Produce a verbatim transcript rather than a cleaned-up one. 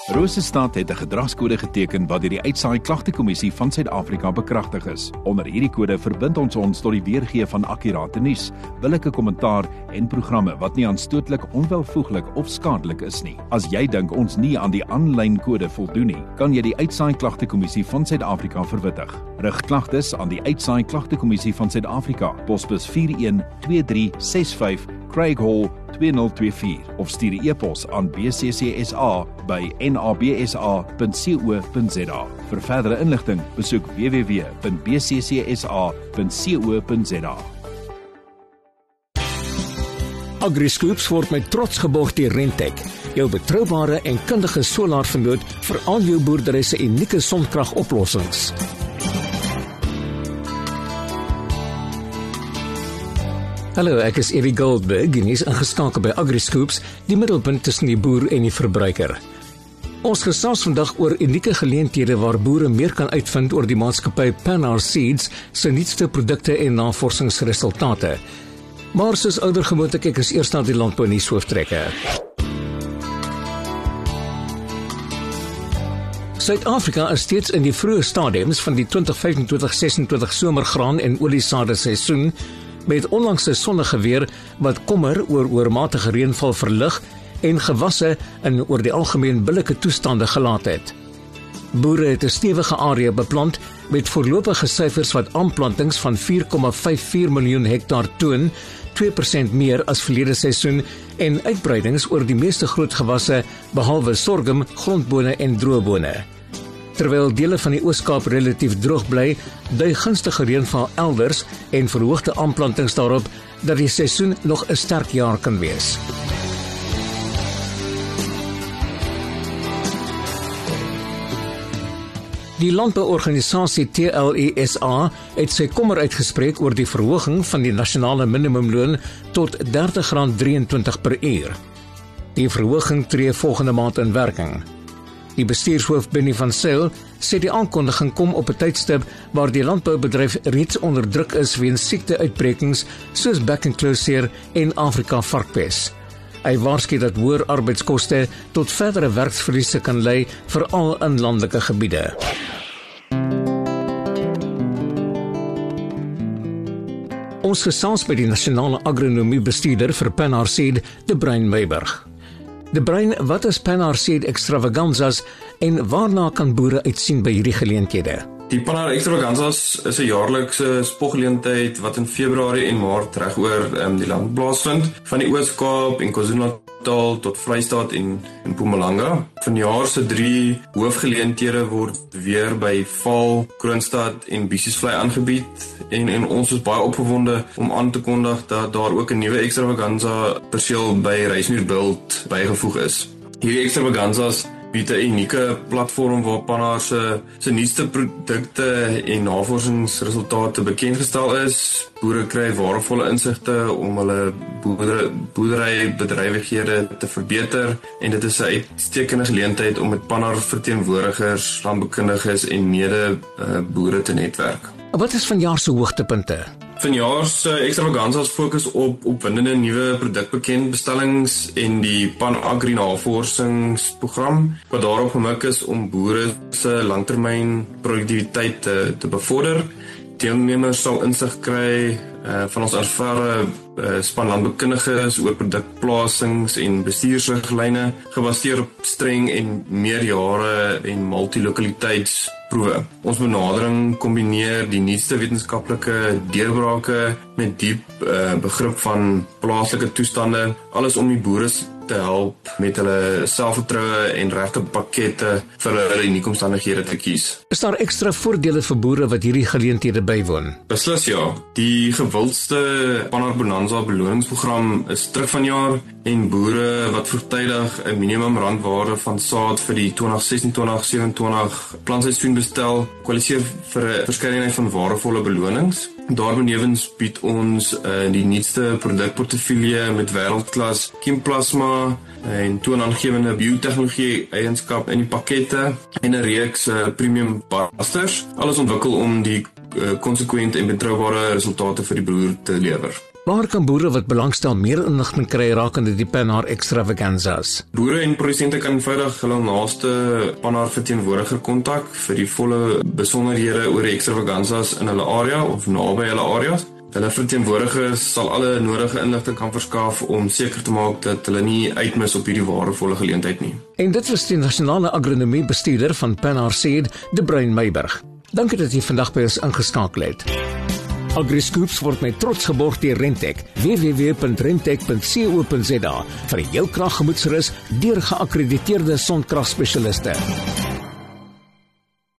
Rosestad het 'n gedragskode geteken wat deur die Uitsaai Klagtekommissie van Suid-Afrika bekragtig is. Onder hierdie kode verbind ons ons tot die weergee van akkurate nuus, billike kommentaar en programme wat nie aanstootlik, onwelvoeglik of skadelik is nie. As jy dink ons nie aan die aanlyn kode voldoen nie, kan jy die Uitsaai Klagtekommissie van Suid-Afrika verwittig. Rig klagtes aan die Uitsaai Klagtekommissie van Suid-Afrika, posbus vier een twee drie ses vyf, Craig Hall twee nul twee vier of stuur 'n e-pos aan b c c s a by n a b s a punt co punt z a. Vir verdere inligting, besoek w w w punt b c c s a punt co punt z a. AgriScoops word met trots geborg deur Rentec, jou betroubare en kundige solarvernoot vir al jou boerdery se unieke sonkragoplossings. Hallo, ek is Eddie Goldberg en jy is ingeskakel by AgriScoops, die middelpunt tussen die boer en die verbruiker. Ons gesels vandag oor unieke geleenthede waar boere meer kan uitvind oor die maatskappy Pannar Seeds se nuutste produkte en navorsingsresultate. Maar soos ouer gewoonlik, ek is eers na die landbou nuus hooftrekker. Suid-Afrika is steeds in die vroeë stadiums van die twintig vyf-en-twintig ses-en-twintig somergraan en oliesade seisoen, met onlangs 'n sonnige weer wat kommer oor oormatige reënval verlig en gewasse in oor die algemeen billike toestande gelaat het. Boere het 'n stewige area beplant met voorlopige syfers wat aanplantings van vier komma vyf vier miljoen hektaar toon, twee persent meer as verlede seisoen en uitbreidings oor die meeste groot gewasse behalwe sorghum, grondbone en droëbone. Terwyl dele van die Oos-Kaap relatief droog bly, dui gunstige reënval elders en verhoogde aanplantings daarop dat die seisoen nog 'n sterk jaar kan wees. Die landbouorganisasie T L E S A het sy kommer uitgespreek oor die verhoging van die nasionale minimumloon tot dertig rand drieëntwintig per uur. Die verhoging tree volgende maand in werking. Die bestuurshoof Benny van Sail sê die aankondiging kom op 'n tydstip waar die landboubedryf reeds onder druk is weens siekteuitbrekings soos bekkenklouseer en Afrika varkpes. Hy waarsku dat hoër arbeidskoste tot verdere werksverliese kan lei, veral in landelike gebiede. Ons gesels by die nasionale agronomiebestuurder vir Pannar Seed, De Bruin Meiburg. De Bruin, wat is Pannar Seed Extravaganzas en waarna kan boere uitsien by hierdie geleenthede? Die Pannar Extravaganzas is 'n jaarlikse spoggeleentheid wat in Februarie en Maart regoor um, die land plaasvind, van die Oos-Kaap en KwaZulu-Natal tot Vrystaat en, en Mpumalanga. Vanjaar se drie hoofgeleenthede word weer by Vaal, Kroonstad en Bissiesvlei aangebied en, en ons is baie opgewonde om aan te kondig dat daar ook 'n nuwe extravaganza perseel by Reismuurbult bygevoeg is. Hierdie extravaganzas bied 'n unieke platform waar Pannar se se nuutste produkte en navorsingsresultate bekendgestel is. Boere kry waardevolle insigte om hulle boerdery, boerderybedrywighede te verbeter en dit is 'n uitstekende geleentheid om met Pannar verteenwoordigers, landboukundiges en mede uh, boere te netwerk. Wat is vanjaar se hoogtepunte? Vanjaar se extravaganzas fokus op opwindende nuwe produkbekendbestellings en die Pan Agri navorsingsprogram wat daarop gemik is om boere se langtermyn produktiwiteit te, te bevorder. Deelnemers sal insig kry uh, van ons ervare uh, span landboukundiges oor produkplasings en bestuursriglyne gebaseer op streng en meerjare en multilokaliteitsproewe. Ons benadering kombineer die nuutste wetenskaplike deurbrake met diep uh, begrip van plaaslike toestande, alles om die boere te help met hulle selfvertroue en regte pakkette vir hulle unieke omstandighede te kies. Is daar ekstra voordele vir boere wat hierdie geleenthede bywoon? Beslis ja. Die gewildste Pannar Bonanza beloningsprogram is terug vanjaar en boere wat vroegtydig 'n minimum randwaarde van saad vir die twintig sesentwintig twintig sewenentwintig plantseisoen bestel, kwalifiseer vir 'n verskeidenheid van waardevolle belonings. Daarbenewens bied ons uh, die nuutste produkportefeulje met wêreldklas kiemplasma en toonaangewende biotehnologie eienskap in die pakkette en 'n reeks uh, premium basters, alles ontwikkel om die konsekwent uh, en betroubare resultate vir die boer te lewer. Waar kan boere wat belangstel meer inligting kry rakende die Pannar Extravaganzas? Boere en produsente kan eenvoudig hulle naaste Pannar verteenwoordiger kontak vir die volle besonderhede oor die extravaganzas in hulle area of naby hulle areas. Hulle verteenwoordigers sal alle nodige inligting kan verskaf om seker te maak dat hulle nie uitmis op hierdie waardevolle geleentheid nie. En dit was die nasionale agronomie bestuurder van Pannar Seed, De Bruin Meiburg. Dankie dat jy vandag by ons ingeskakel het. AgriScoops word met trots geborg deur Rentec. w w w punt rentec punt co punt za vir jou kraggemoedsrus deur geakkrediteerde sonkragspesialiste.